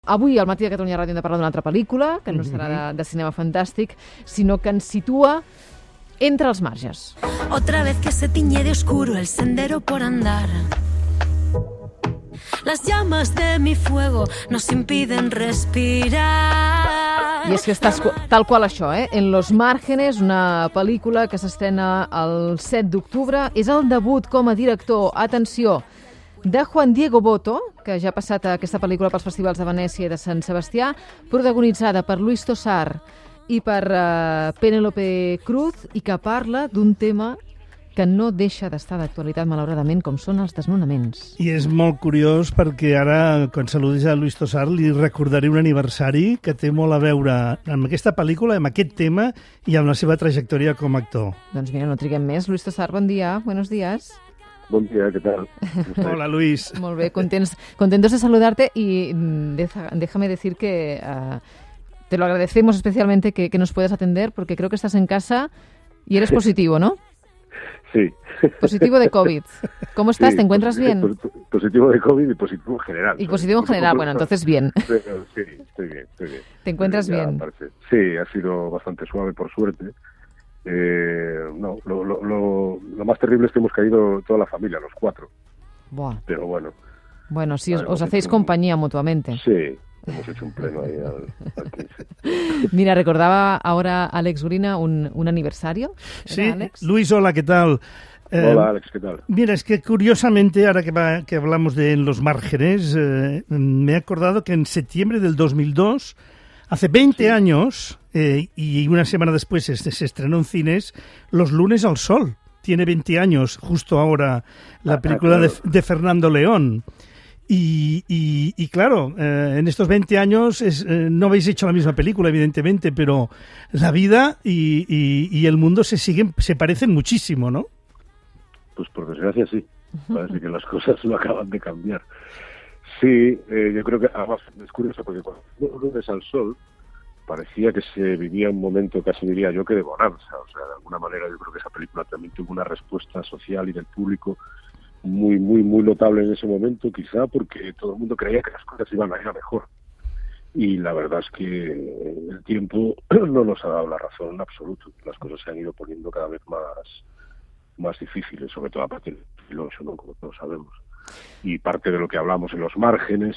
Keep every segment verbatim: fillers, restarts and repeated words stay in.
Avui al Matí de Catalunya Ràdio hem de parlar d'una altra pel·lícula, que no serà de, de cinema fantàstic, sinó que ens situa entre els marges. Otra vez que se tiñe de oscuro el sendero por andar. Las llamas de mi fuego nos impiden respirar. I és que estàs tal qual això, eh? En los márgenes, una pel·lícula que s'estrena el set d'octubre. És el debut com a director, atenció, de Juan Diego Botto, que ja ha passat aquesta pel·lícula pels festivals de Venècia i de Sant Sebastià, protagonitzada per Luis Tosar i per uh, Penélope Cruz, i que parla d'un tema que no deixa d'estar d'actualitat, malauradament, com són els desnonaments. I és molt curiós perquè ara, quan saludis a Luis Tosar, li recordaré un aniversari que té molt a veure amb aquesta pel·lícula, amb aquest tema i amb la seva trajectòria com a actor. Doncs mira, no triguem més. Luis Tosar, bon dia, buenos días. Buen día, ¿qué tal? Hola, Luis. Molt bé, contents, contentos de saludarte y deja, déjame decir que uh, te lo agradecemos especialmente que, que nos puedas atender porque creo que estás en casa y eres positivo, ¿no? Sí. Positivo de COVID. ¿Cómo estás? Sí, ¿te encuentras bien? Positivo de COVID y positivo en general. Y positivo en general, bueno, entonces bien. Sí, estoy bien, estoy bien. ¿Te encuentras ya bien? Parece. Sí, ha sido bastante suave, por suerte. Eh, no, lo, lo, lo, lo más terrible es que hemos caído toda la familia, los cuatro. Buah. Pero bueno. Bueno, sí, os, os hacéis compañía un... mutuamente. Sí, hemos hecho un pleno ahí al, al quince. Mira, recordaba ahora Alex Urina un, un aniversario. Sí, Alex? Luis, hola, ¿qué tal? Eh, hola, Alex, ¿qué tal? Mira, es que curiosamente, ahora que, va, que hablamos de En los márgenes, eh, me he acordado que en septiembre del dos mil dos, hace veinte sí. años, eh, y una semana después se, se estrenó en cines, Los lunes al sol. Tiene veinte años, justo ahora, la película ah, claro. de, de Fernando León. Y, y, y claro, eh, en estos veinte años es, eh, no habéis hecho la misma película, evidentemente, pero la vida y, y, y el mundo se siguen, se parecen muchísimo, ¿no? Pues por desgracia sí. Parece que las cosas no acaban de cambiar. Sí, eh, yo creo que además es curioso porque cuando Los lunes al sol parecía que se vivía un momento, casi diría yo, que de bonanza. O sea, de alguna manera yo creo que esa película también tuvo una respuesta social y del público muy, muy, muy notable en ese momento, quizá porque todo el mundo creía que las cosas iban a ir a mejor. Y la verdad es que el tiempo no nos ha dado la razón en absoluto. Las cosas se han ido poniendo cada vez más, más difíciles, sobre todo a partir del dos mil ocho, ¿no? Como todos sabemos. Y parte de lo que hablamos en los márgenes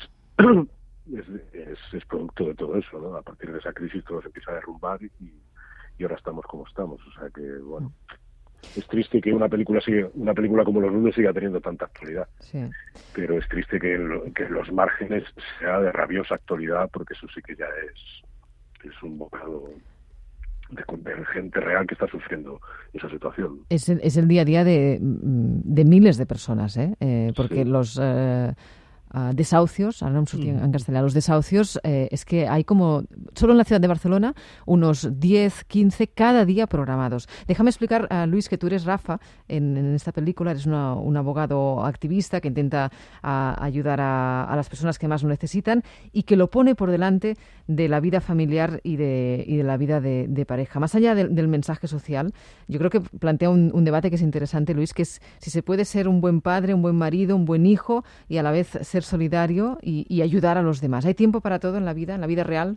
es, es, es producto de todo eso, ¿no? A partir de esa crisis todo se empieza a derrumbar y, y ahora estamos como estamos. O sea que, bueno, es triste que una película siga, una película como Los lunes siga teniendo tanta actualidad. Sí. Pero es triste que, lo, que Los márgenes sea de rabiosa actualidad, porque eso sí que ya es, es un bocado de, de gente real que está sufriendo esa situación. Es el, es el día a día de, de miles de personas, ¿eh? eh porque sí. los... Eh... Uh, desahucios, ahora no me sortía en castellano, los desahucios, eh, es que hay como, solo en la ciudad de Barcelona, unos diez, quince cada día programados. Déjame explicar, uh, Luis, que tú eres Rafa en, en esta película, eres una, un abogado activista que intenta uh, ayudar a, a las personas que más lo necesitan y que lo pone por delante de la vida familiar y de, y de la vida de, de pareja. Más allá de, del mensaje social, yo creo que plantea un, un debate que es interesante, Luis, que es si se puede ser un buen padre, un buen marido, un buen hijo y a la vez ser solidario y, y ayudar a los demás. ¿Hay tiempo para todo en la vida, en la vida real?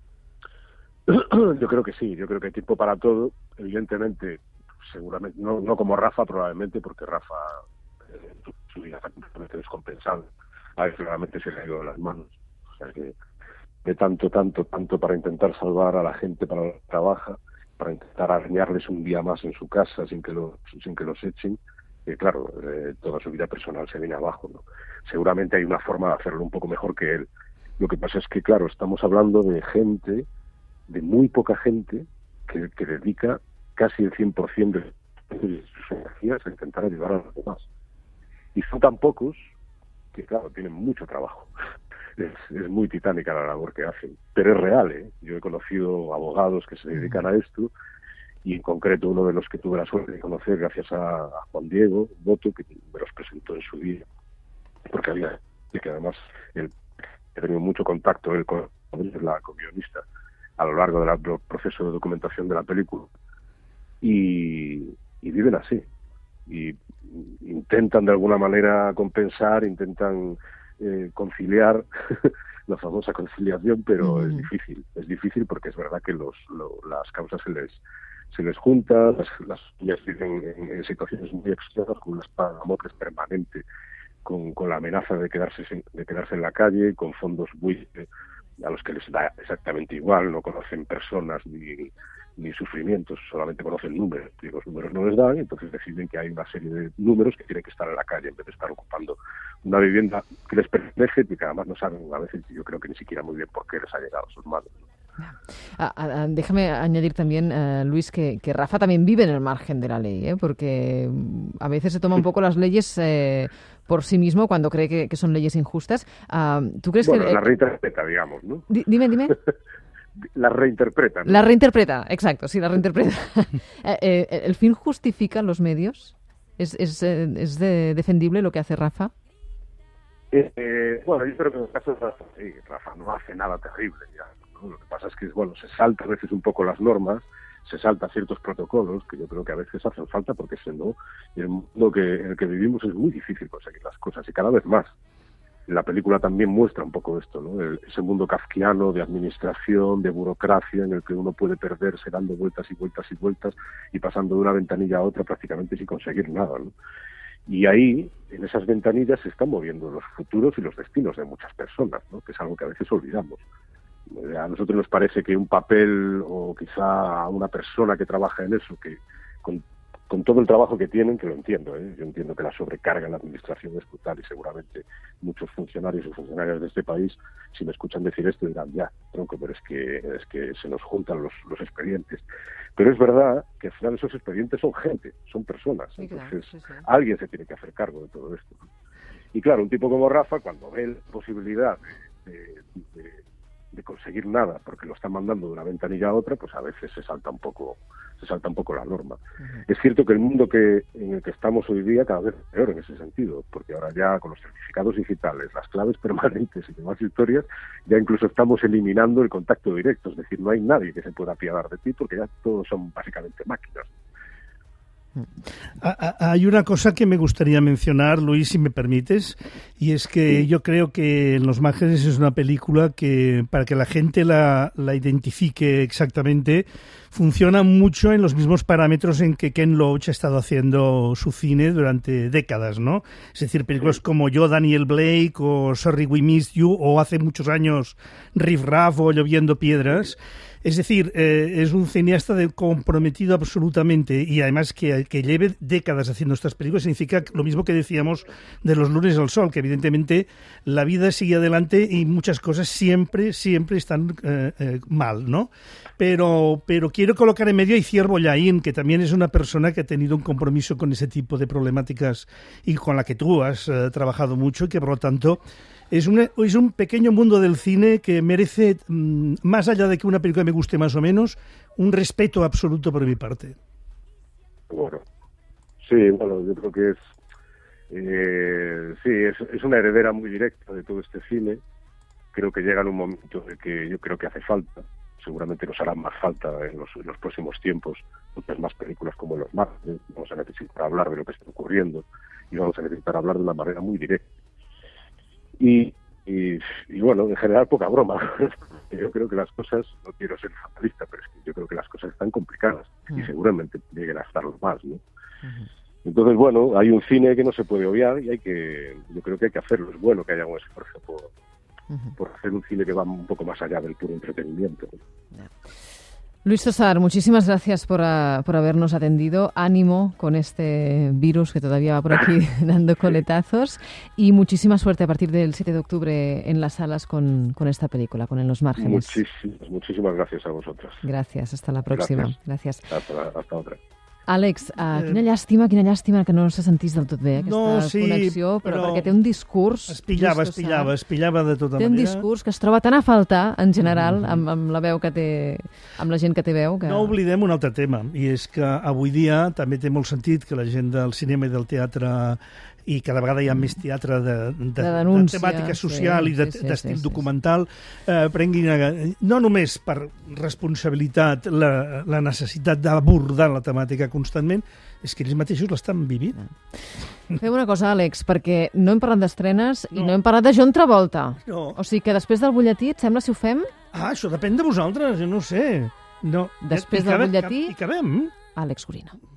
Yo creo que sí, yo creo que hay tiempo para todo. Evidentemente, seguramente, no, no como Rafa probablemente, porque Rafa eh, su vida está completamente descompensada. A veces realmente se le ha ido de las manos. O sea que de tanto, tanto, tanto para intentar salvar a la gente para la que trabaja, para intentar arañarles un día más en su casa sin que, lo, sin que los echen, que claro, eh, toda su vida personal se viene abajo, ¿no? Seguramente hay una forma de hacerlo un poco mejor que él. Lo que pasa es que, claro, estamos hablando de gente, de muy poca gente, que, que dedica casi el cien por ciento de sus energías a intentar ayudar a los demás. Y son tan pocos que, claro, tienen mucho trabajo. Es, es muy titánica la labor que hacen. Pero es real, ¿eh? Yo he conocido abogados que se dedican a esto, y en concreto uno de los que tuve la suerte de conocer gracias a, a Juan Diego Botto, que me los presentó en su día, porque había, y que además él ha tenido mucho contacto él con la co-guionista a lo largo del proceso de documentación de la película, y, y viven así, y intentan de alguna manera compensar, intentan eh, conciliar la famosa conciliación, pero Mm. es difícil, es difícil porque es verdad que los, lo, las causas se les se les juntan, las, las niñas viven en, en situaciones muy extremas, con una espada de Damocles permanente, con, con la amenaza de quedarse sin- de quedarse en la calle, con fondos muy eh, a los que les da exactamente igual, no conocen personas ni, ni sufrimientos, solamente conocen números, y los números no les dan, y entonces deciden que hay una serie de números que tienen que estar en la calle en vez de estar ocupando una vivienda que les pertenece y que además no saben a veces, yo creo que ni siquiera muy bien por qué les ha llegado a sus manos. Ah, ah, déjame añadir también, eh, Luis, que, que Rafa también vive en el margen de la ley, ¿eh? Porque mm, a veces se toma un poco las leyes eh, por sí mismo cuando cree que, que son leyes injustas. Ah, ¿tú crees Bueno, que...? eh, la reinterpreta, digamos, ¿no? di- dime, dime. La reinterpreta, ¿no? La reinterpreta, exacto, sí, la reinterpreta. Eh, eh, ¿El fin justifica los medios? ¿Es, es, eh, es de- defendible lo que hace Rafa? Eh, eh, bueno, yo creo que en el caso de Rafa, sí, Rafa no hace nada terrible, ya, ¿no? Lo que pasa es que, bueno, se salta a veces un poco las normas, se salta ciertos protocolos, que yo creo que a veces hacen falta, porque si no, en el mundo que, en el que vivimos es muy difícil conseguir las cosas, y cada vez más. La película también muestra un poco esto, ¿no? El- ese mundo kafkiano de administración, de burocracia, en el que uno puede perderse dando vueltas y vueltas y vueltas y pasando de una ventanilla a otra prácticamente sin conseguir nada, ¿no? Y ahí, en esas ventanillas, se están moviendo los futuros y los destinos de muchas personas, ¿no? Que es algo que a veces olvidamos. Eh, A nosotros nos parece que un papel o quizá una persona que trabaja en eso, que con, con todo el trabajo que tienen, que lo entiendo, ¿eh? Yo entiendo que la sobrecarga en la administración es brutal y seguramente muchos funcionarios y funcionarias de este país, si me escuchan decir esto, dirán, ya, tronco, pero es que, es que se nos juntan los, los expedientes. Pero es verdad que al final esos expedientes son gente, son personas, Sí, claro, entonces sí, sí. alguien se tiene que hacer cargo de todo esto, ¿no? Y claro, un tipo como Rafa, cuando ve la posibilidad de, de- de- de conseguir nada porque lo están mandando de una ventanilla a otra, pues a veces se salta un poco, se salta un poco la norma. Es cierto que el mundo que en el que estamos hoy día cada vez es peor en ese sentido, porque ahora ya con los certificados digitales, las claves permanentes y demás historias, ya incluso estamos eliminando el contacto directo, es decir, no hay nadie que se pueda apiadar de ti porque ya todos son básicamente máquinas. A- a- Hay una cosa que me gustaría mencionar, Luis, si me permites, y es que yo creo que Los Márgenes es una película que, para que la gente la, la identifique exactamente, funciona mucho en los mismos parámetros en que Ken Loach ha estado haciendo su cine durante décadas, ¿no? Es decir, películas como Yo, Daniel Blake, o Sorry We Missed You, o hace muchos años Riff Raff o Lloviendo Piedras. Es decir, eh, es un cineasta de comprometido absolutamente, y además que, que lleve décadas haciendo estas películas significa lo mismo que decíamos de Los lunes al sol, que evidentemente la vida sigue adelante y muchas cosas siempre, siempre están eh, eh, mal, ¿no? Pero, pero quiero colocar en medio a Itziar Bollaín, que también es una persona que ha tenido un compromiso con ese tipo de problemáticas y con la que tú has eh, trabajado mucho, y que por lo tanto es un, es un pequeño mundo del cine que merece, mmm, más allá de que una película me guste más o menos, un respeto absoluto por mi parte. Bueno, sí, bueno, yo creo que es, eh, sí, es, es una heredera muy directa de todo este cine. Creo que llega en un momento en que yo creo que hace falta, seguramente nos hará más falta en los, en los próximos tiempos, muchas más películas como Los Márgenes. Vamos a necesitar hablar de lo que está ocurriendo y vamos a necesitar hablar de una manera muy directa. Y, y, y bueno, en general poca broma. Yo creo que las cosas, no quiero ser fatalista, pero es que yo creo que las cosas están complicadas y seguramente lleguen a estarlo más, ¿no? Entonces, bueno, hay un cine que no se puede obviar y hay que, yo creo que hay que hacerlo. Es bueno que haya un esfuerzo por, por hacer un cine que va un poco más allá del puro entretenimiento, ¿no? Luis Tosar, muchísimas gracias por, uh, por habernos atendido. Ánimo con este virus que todavía va por aquí dando coletazos, y muchísima suerte a partir del siete de octubre en las salas con, con esta película, con En los márgenes. Muchísimas, muchísimas gracias a vosotras. Gracias, hasta la próxima. Gracias. Gracias. Hasta, hasta otra. Àlex, uh, quina llàstima, quina llàstima que no se sentís del tot bé aquesta no, sí, connexió, però, però perquè té un discurs... Es pillava, es pillava, es pillava de tota té manera. un discurs que es troba tan a faltar, en general, amb, amb la veu que té, amb la gent que té veu. Que... No oblidem un altre tema, i és que avui dia també té molt sentit que la gent del cinema i del teatre i cada vegada hi ha més teatre de, de, de, denúncia, de temàtica social sí, i de, sí, sí, d'estil sí, sí, documental, eh, prenguin a, no només per responsabilitat la, la necessitat d'abordar la temàtica constantment, és que ells mateixos l'estan vivint. Fem una cosa, Àlex, perquè no hem parlat d'estrenes No. i no hem parlat de John Travolta. No. O sigui que després del butlletí, et sembla si ho fem? Ah, això depèn de vosaltres, jo no ho sé. No. Després I del cabem- butlletí- I cabem? Àlex Gorina.